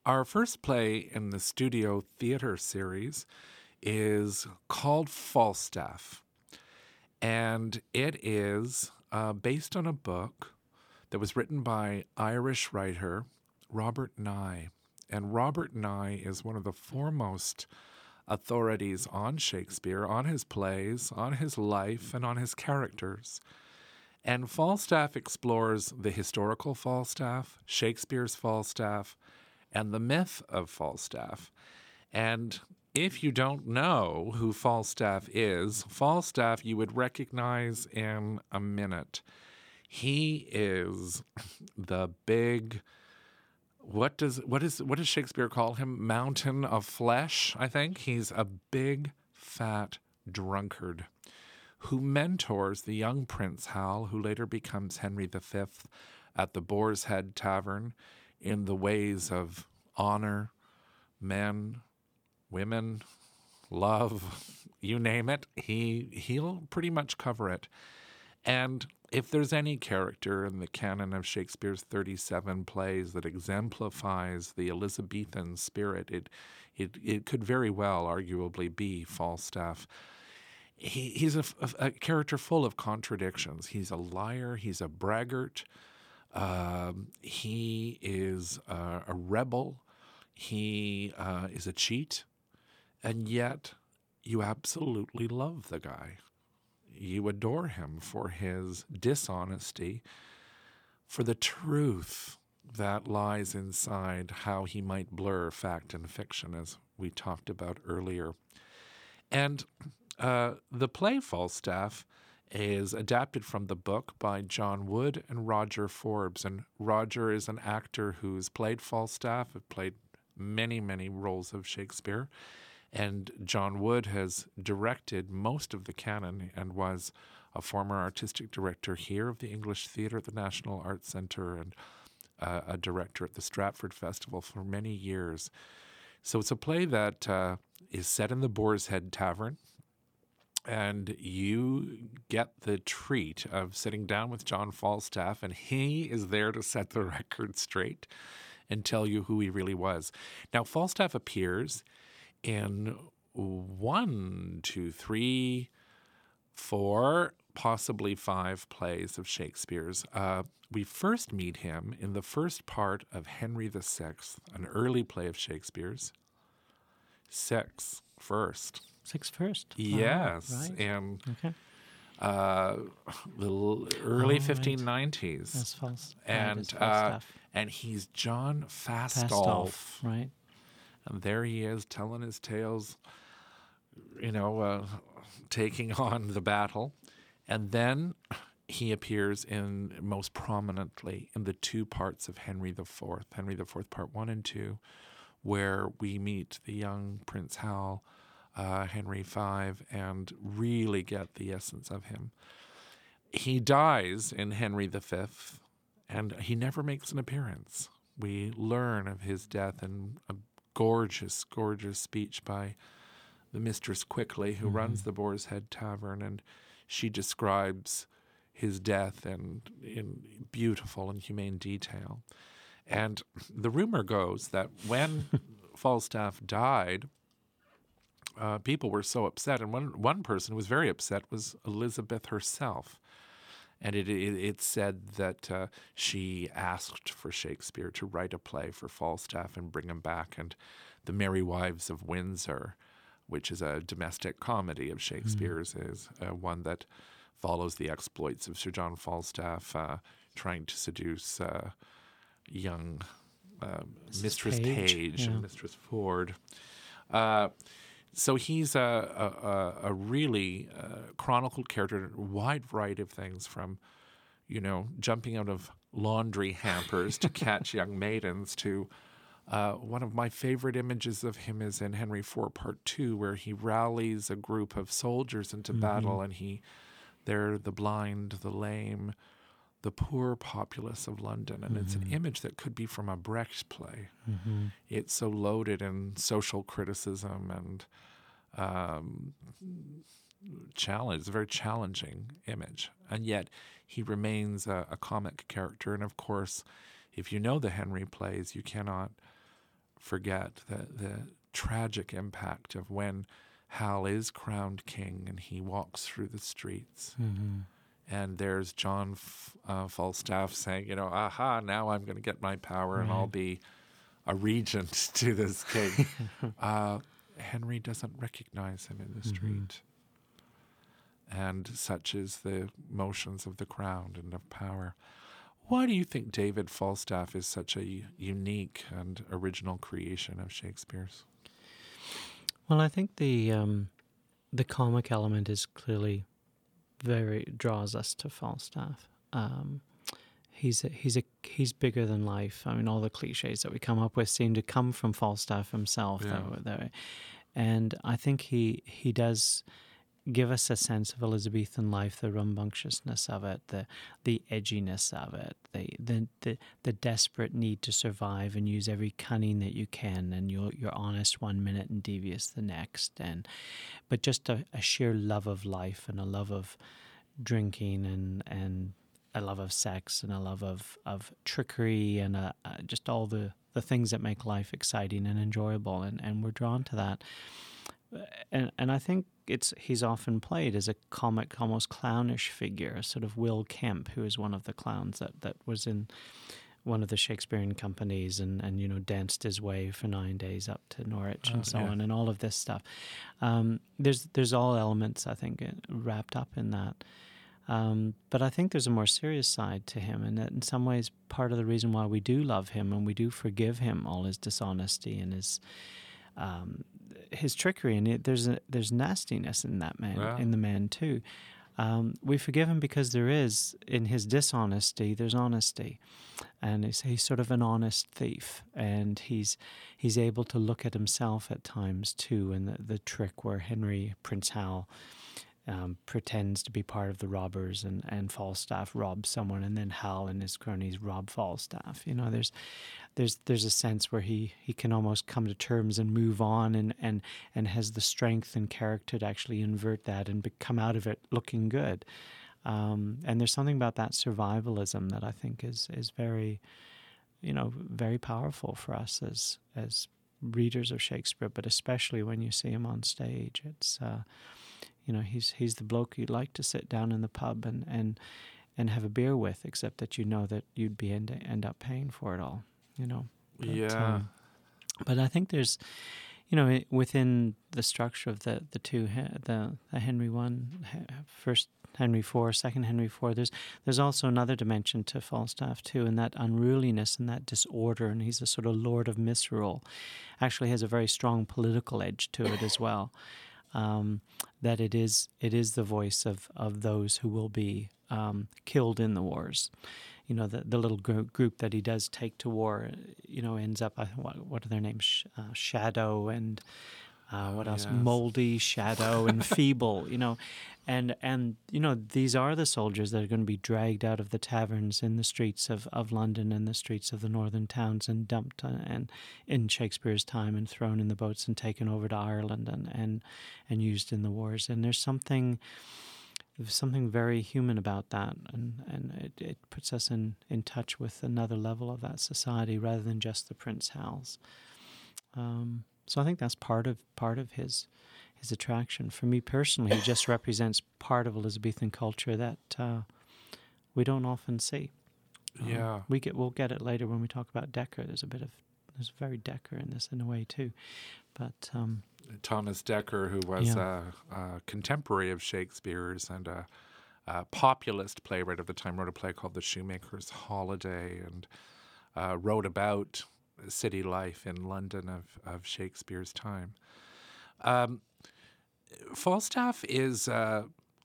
Our first play in the Studio Theatre series is called Falstaff, and it is based on a book that was written by Irish writer Robert Nye. And Robert Nye is one of the foremost authorities on Shakespeare, on his plays, on his life, and on his characters. And Falstaff explores the historical Falstaff, Shakespeare's Falstaff, and the myth of Falstaff. And if you don't know who Falstaff you would recognize in a minute. He is the big, what does Shakespeare call him? Mountain of flesh, I think. He's a big, fat drunkard who mentors the young Prince Hal, who later becomes Henry V, at the Boar's Head Tavern in the ways of honor, men, women, love, you name it. He'll pretty much cover it. And if there's any character in the canon of Shakespeare's 37 plays that exemplifies the Elizabethan spirit, it could very well arguably be Falstaff. He's a character full of contradictions. He's a liar. He's a braggart. He is a rebel. He is a cheat. And yet you absolutely love the guy. You adore him for his dishonesty, for the truth that lies inside how he might blur fact and fiction, as we talked about earlier. And the play Falstaff is adapted from the book by John Wood and Roger Forbes. And Roger is an actor who's played Falstaff, played many, many roles of Shakespeare. And John Wood has directed most of the canon and was a former artistic director here of the English Theatre at the National Arts Centre and a director at the Stratford Festival for many years. So it's a play that is set in the Boar's Head Tavern, and you get the treat of sitting down with John Falstaff, and he is there to set the record straight and tell you who he really was. Now, Falstaff appears in 1, 2, 3, 4, possibly 5 plays of Shakespeare's. We first meet him in the first part of Henry VI, an early play of Shakespeare's. 6 first. 6 first? Yes. Right. And okay. The early 1590s. That's false. And he's John Fastolf. Right. And there he is telling his tales, taking on the battle. And then he appears most prominently in the 2 parts of Henry IV, Part 1 and 2, where we meet the young Prince Hal, Henry V, and really get the essence of him. He dies in Henry V, and he never makes an appearance. We learn of his death in a gorgeous, gorgeous speech by the Mistress Quickly, who runs the Boar's Head Tavern, and she describes his death in beautiful and humane detail. And the rumor goes that when Falstaff died, people were so upset, and one person who was very upset was Elizabeth herself. And it said that she asked for Shakespeare to write a play for Falstaff and bring him back. And The Merry Wives of Windsor, which is a domestic comedy of Shakespeare's, is one that follows the exploits of Sir John Falstaff trying to seduce young Mistress Page and Mistress Ford. So he's a really chronicled character, a wide variety of things, from, jumping out of laundry hampers to catch young maidens to one of my favorite images of him is in Henry IV, Part 2, where he rallies a group of soldiers into battle, and they're the blind, the lame, the poor populace of London. And it's an image that could be from a Brecht play. It's so loaded in social criticism and challenge. It's a very challenging image. And yet he remains a comic character. And of course, if you know the Henry plays, you cannot forget the tragic impact of when Hal is crowned king and he walks through the streets. And there's John Falstaff saying, aha, now I'm going to get my power and I'll be a regent to this king. Henry doesn't recognize him in the street. And such is the motions of the crown and of power. Why do you think David Falstaff is such a unique and original creation of Shakespeare's? Well, I think the comic element is clearly draws us to Falstaff. He's bigger than life. I mean, all the cliches that we come up with seem to come from Falstaff himself. Yeah. And I think he does give us a sense of Elizabethan life, the rambunctiousness of it, the edginess of it, the desperate need to survive and use every cunning that you can, and you're honest one minute and devious the next, but just a sheer love of life and a love of drinking and a love of sex and a love of trickery and just all the things that make life exciting and enjoyable, and we're drawn to that. And I think he's often played as a comic, almost clownish figure, a sort of Will Kemp, who is one of the clowns that was in one of the Shakespearean companies and danced his way for 9 days up to Norwich and so on, and all of this stuff. There's all elements, I think, wrapped up in that. But I think there's a more serious side to him, and that in some ways part of the reason why we do love him and we do forgive him all his dishonesty and his trickery, and there's nastiness in that man, in the man too. We forgive him because there is, in his dishonesty, there's honesty, and he's sort of an honest thief, and he's able to look at himself at times too, and the trick where Prince Hal pretends to be part of the robbers, and Falstaff robs someone, and then Hal and his cronies rob Falstaff. There's a sense where he can almost come to terms and move on, and has the strength and character to actually invert that and come out of it looking good. And there's something about that survivalism that I think is very, very powerful for us as readers of Shakespeare, but especially when you see him on stage. It's he's the bloke you'd like to sit down in the pub and have a beer with, except that that you'd be end up paying for it all. But I think there's, within the structure of the Henry I, first Henry IV, second Henry IV, there's also another dimension to Falstaff too, and that unruliness and that disorder, and he's a sort of lord of misrule. Actually has a very strong political edge to it as well. That it is the voice of those who will be killed in the wars. The little group that he does take to war, ends up, what are their names? Shadow and what else? Yes. Moldy, Shadow, and Feeble, And these are the soldiers that are going to be dragged out of the taverns in the streets of London and the streets of the northern towns and dumped and in Shakespeare's time and thrown in the boats and taken over to Ireland and used in the wars. And there's something very human about that, and it puts us in touch with another level of that society rather than just the Prince Hals. So I think that's part of his attraction. For me personally, he just represents part of Elizabethan culture that we don't often see. Yeah, we'll get it later when we talk about Dekker. There's very Dekker in this in a way too, but. Thomas Dekker, who was a contemporary of Shakespeare's and a populist playwright of the time, wrote a play called The Shoemaker's Holiday and wrote about city life in London of Shakespeare's time. Falstaff is a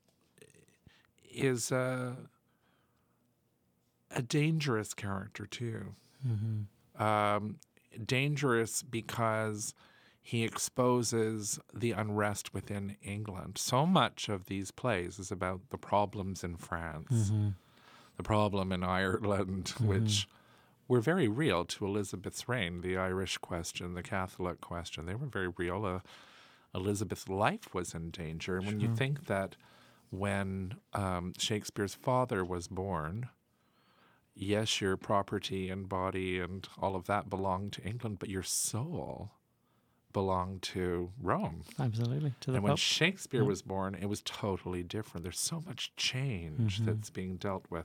dangerous character too. Mm-hmm. Dangerous because he exposes the unrest within England. So much of these plays is about the problems in France, the problem in Ireland, which were very real to Elizabeth's reign. The Irish question, the Catholic question, they were very real. Elizabeth's life was in danger. And when you think that when Shakespeare's father was born, yes, your property and body and all of that belonged to England, but your soul belonged to Rome. Absolutely. To the And when Pope. Shakespeare was born, it was totally different. There's so much change that's being dealt with.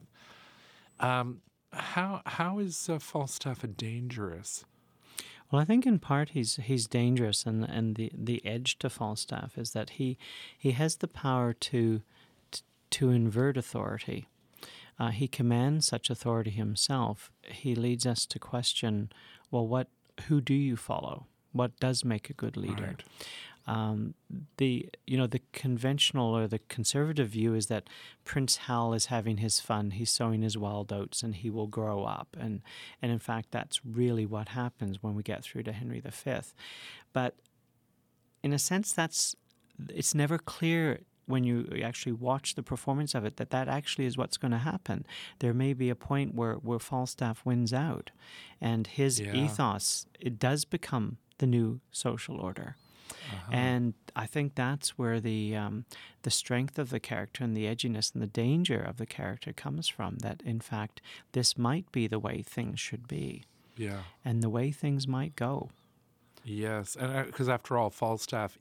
How is Falstaff dangerous? Well, I think in part he's dangerous, and the edge to Falstaff is that he has the power to invert authority. He commands such authority himself. He leads us to question, well, who do you follow? What does make a good leader? Right. The conventional or the conservative view is that Prince Hal is having his fun. He's sowing his wild oats, and he will grow up. And in fact, that's really what happens when we get through to Henry V. But in a sense, it's never clear when you actually watch the performance of it that actually is what's going to happen. There may be a point where Falstaff wins out, and his ethos, it does become the new social order. And I think that's where the strength of the character and the edginess and the danger of the character comes from, that in fact this might be the way things should be. Yeah. And the way things might go. Yes, and because after all, Falstaff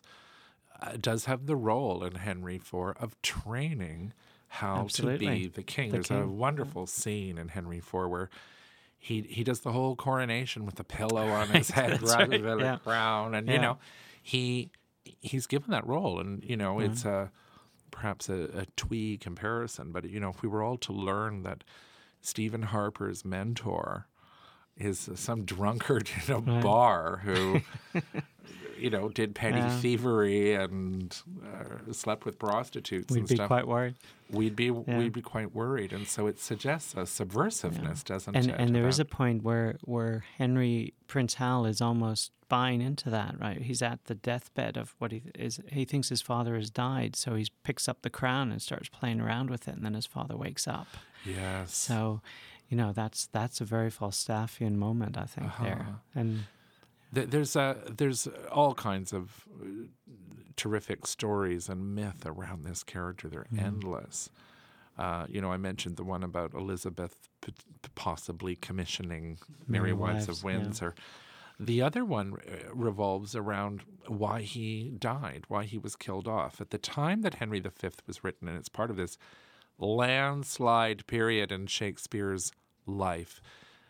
does have the role in Henry IV of training how Absolutely. to be the king. There's a wonderful scene in Henry IV where he does the whole coronation with the pillow on his head rather than a crown, and you know, he's given that role, and you know, it's perhaps a twee comparison, but you know, if we were all to learn that Stephen Harper's mentor is some drunkard in a bar who, you know, did petty thievery and slept with prostitutes We'd and be stuff. quite worried. We'd be quite worried, and so it suggests a subversiveness, doesn't it? And there is a point where Prince Hal is almost buying into that, right? He's at the deathbed of what he thinks his father has died, so he picks up the crown and starts playing around with it, and then his father wakes up. Yes. So, you know, that's a very Falstaffian moment, I think, there. And there's all kinds of terrific stories and myth around this character. They're endless. You know, I mentioned the one about Elizabeth possibly commissioning Merry Wives of Windsor. The other one revolves around why he died, why he was killed off. At the time that Henry V was written, and it's part of this landslide period in Shakespeare's life,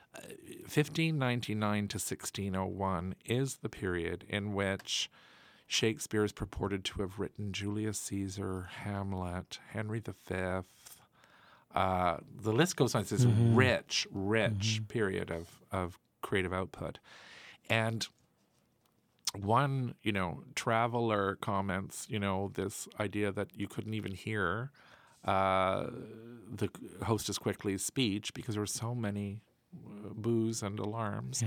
1599 to 1601 is the period in which Shakespeare is purported to have written Julius Caesar, Hamlet, Henry V. The list goes on. It's this rich period of creative output. And one, you know, traveler comments, you know, this idea that you couldn't even hear the Hostess Quickly's speech because there were so many boos and alarms.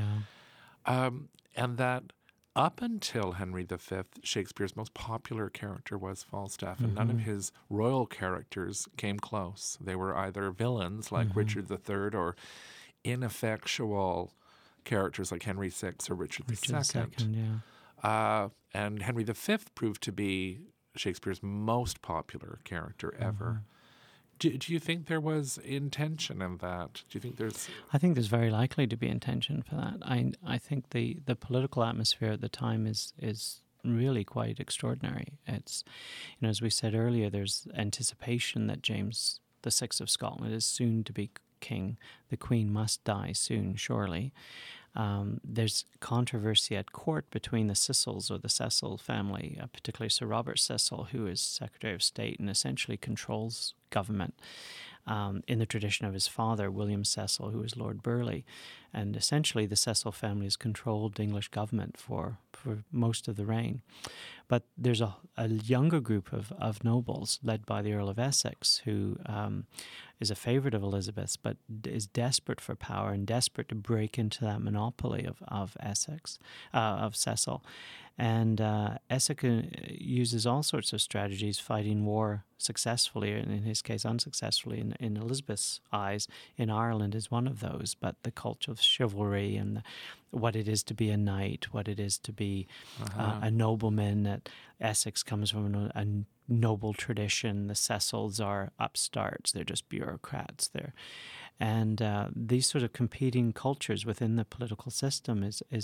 And that up until Henry V, Shakespeare's most popular character was Falstaff, and none of his royal characters came close. They were either villains like Richard III or ineffectual characters like Henry VI or Richard II. And Henry V proved to be Shakespeare's most popular character ever. Do you think there was intention in that? Do you think there's... I think there's very likely to be intention for that. I think the political atmosphere at the time is really quite extraordinary. It's, you know, as we said earlier, there's anticipation that James VI of Scotland is soon to be king. The Queen must die soon, surely. There's controversy at court between the Cecils or the Cecil family, particularly Sir Robert Cecil, who is Secretary of State and essentially controls government in the tradition of his father, William Cecil, who was Lord Burleigh. And essentially the Cecil family has controlled English government for most of the reign. But there's a younger group of nobles led by the Earl of Essex, who is a favorite of Elizabeth's, but is desperate for power and desperate to break into that monopoly of Essex, of Cecil. And Essex uses all sorts of strategies, fighting war successfully, and in his case unsuccessfully. In Elizabeth's eyes, in Ireland is one of those. But the culture of chivalry and what it is to be a knight, what it is to be a nobleman. That Essex comes from a noble tradition. The Cecils are upstarts; they're just bureaucrats. And these sort of competing cultures within the political system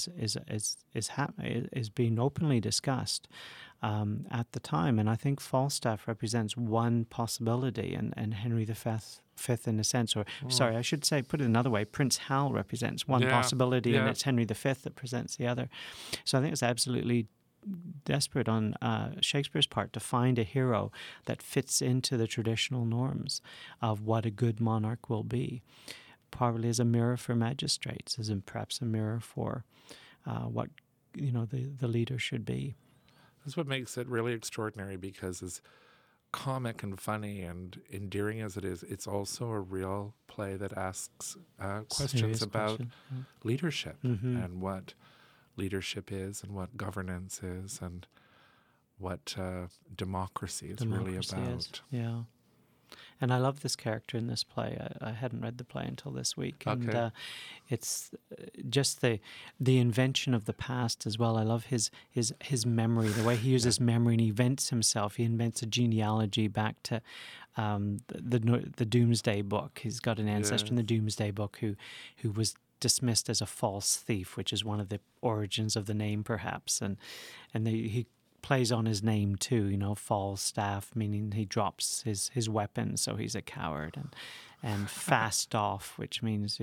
is being openly discussed at the time. And I think Falstaff represents one possibility, and Henry V, in a sense, or sorry, I should say, put it another way, Prince Hal represents one possibility, and it's Henry V that presents the other. So I think it's absolutely desperate on Shakespeare's part to find a hero that fits into the traditional norms of what a good monarch will be, partly as a mirror for magistrates, as perhaps a mirror for what the leader should be. That's what makes it really extraordinary, because as comic and funny and endearing as it is, it's also a real play that asks questions about leadership and what leadership is and what governance is and what democracy is really about. Yeah. And I love this character in this play. I hadn't read the play until this week. Okay. And it's just the invention of the past as well. I love his memory, the way he uses memory, and he invents himself. He invents a genealogy back to the Doomsday Book. He's got an ancestor in the Doomsday Book who was dismissed as a false thief, which is one of the origins of the name, perhaps. And he plays on his name too, Falstaff, meaning he drops his weapon, so he's a coward, and fast off, which means,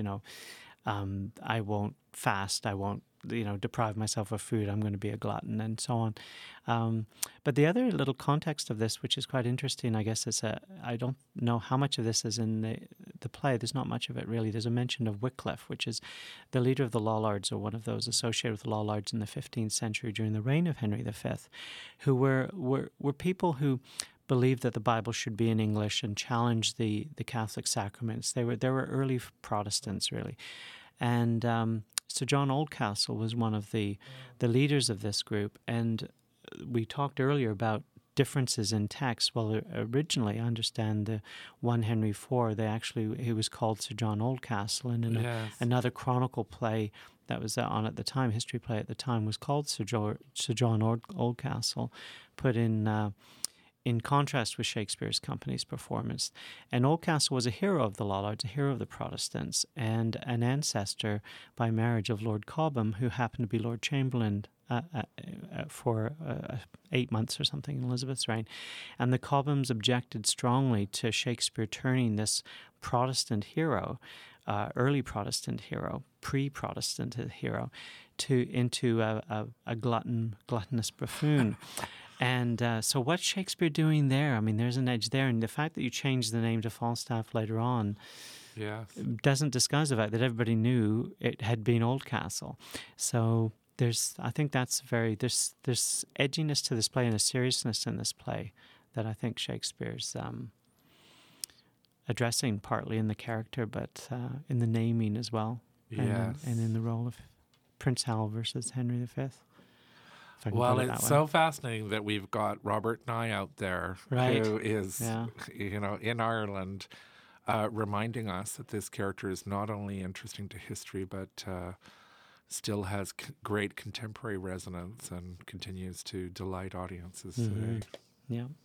I won't fast, I won't, deprive myself of food, I'm going to be a glutton, and so on. But the other little context of this, which is quite interesting, I guess, is I don't know how much of this is in the play. There's not much of it, really. There's a mention of Wycliffe, which is the leader of the Lollards, or one of those associated with the Lollards in the 15th century during the reign of Henry V, who were people who believed that the Bible should be in English and challenged the Catholic sacraments. They were early Protestants, really. And Sir John Oldcastle was one of the leaders of this group, and we talked earlier about differences in text. Well, originally, I understand the 1 Henry IV, he was called Sir John Oldcastle, and in another chronicle play that was on at the time, history play at the time, was called Sir John Oldcastle, put in contrast with Shakespeare's company's performance. And Oldcastle was a hero of the Lollards, a hero of the Protestants, and an ancestor by marriage of Lord Cobham, who happened to be Lord Chamberlain for 8 months or something in Elizabeth's reign. And the Cobhams objected strongly to Shakespeare turning this Protestant hero, early Protestant hero, pre-Protestant hero, into a gluttonous buffoon. And so what's Shakespeare doing there? I mean, there's an edge there. And the fact that you changed the name to Falstaff later on doesn't disguise the fact that everybody knew it had been Oldcastle. So I think that's there's edginess to this play and a seriousness in this play that I think Shakespeare's addressing, partly in the character, but in the naming as well. Yes. And in the role of Prince Hal versus Henry V. Well, it's so fascinating that we've got Robert Nye out there, who is, in Ireland, reminding us that this character is not only interesting to history, but still has great contemporary resonance and continues to delight audiences today. Yeah.